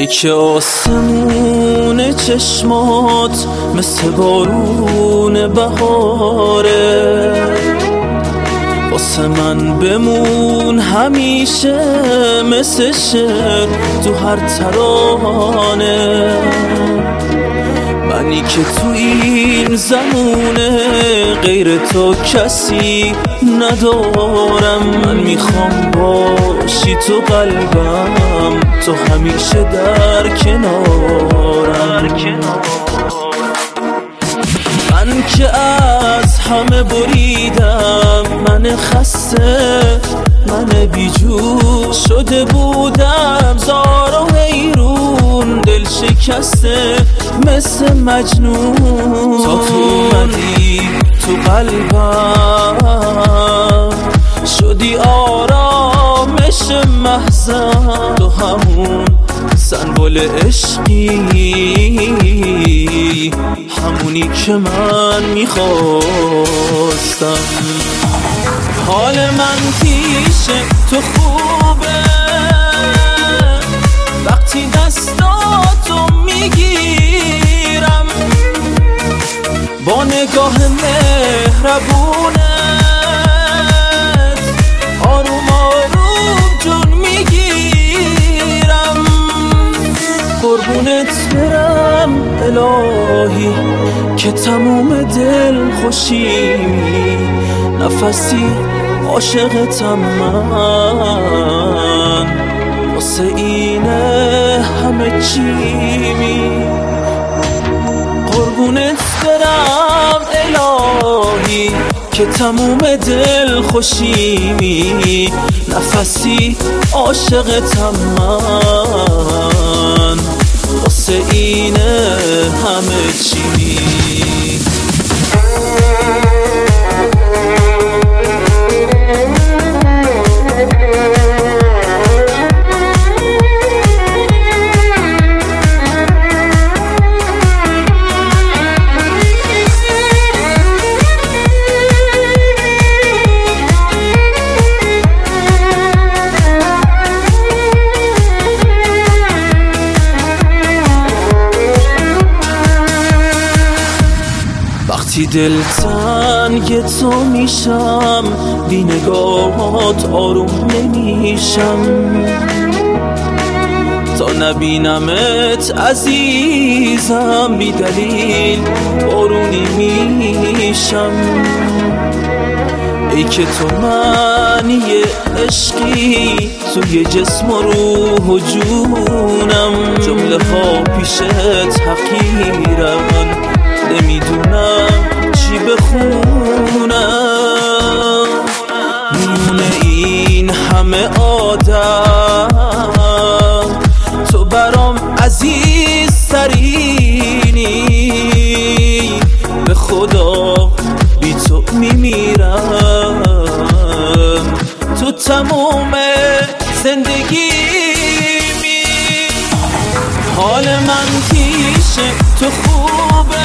ای که آسمون چشمات مثل بارون بهاره، واسه من بمون همیشه مثل شعر تو هر ترانه. منی که تو این زمونه غیر تو کسی ندارم. من میخوام باشی تو قلبم، تو همیشه در کنارم. من که از همه بریدم، من خسته، من بیجون شده بودم، زار و حیرون، دل شکسته مثل مجنون. تا تو اومدی تو قلبم، شدی آرامش محضم. تو همون سنبل عشقی، همونی که من میخواستم. حال من پیش تو خوبه وقتی دستاتو میگیرم، با نگاه مهربونت آروم آروم جون میگیرم. قربونت برم الهی که تموم دل خوشیمی، نفسی عاشقتم من، واسه اینه همه چیمی. قربونت برم الهی که تموم دل خوشیمی، نفسی عاشقتم من، واسه اینه همه چیمی. وقتی دل تنگ تو میشم، بی نگاهات آروم نمیشم. تا نبینمت عزیزم، بی دلیل بارونی میشم. ای که تو معنی عشقی، توی جسم و روح و جونم. جمله ها پیشت حقیرن، نمیدونم چی بخونم. میونه این همه آدم، تو برام عزیز ترینی. به خدا بی تو میمیرم، تو تموم زندگیمی. حال من پیش تو خوبه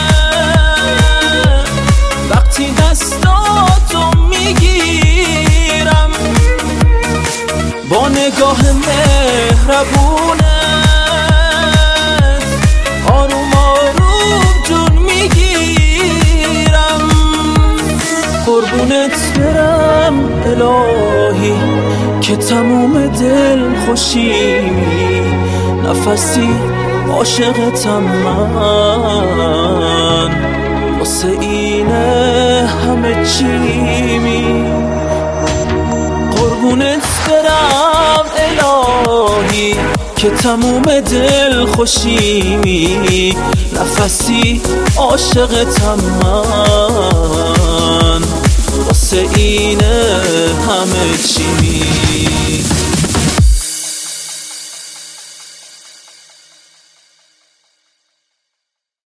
وقتی دستاتو میگیرم، با نگاه مهربونت آروم آروم جون میگیرم. قربونت برم الهی که تموم دل خوشیمی، نفسی عاشقتم من، واسه اینه همه چیمی. قربونت برم الهی که تموم دل خوشیمی، نفسی عاشقتم من، واسه اینه همه چیمی.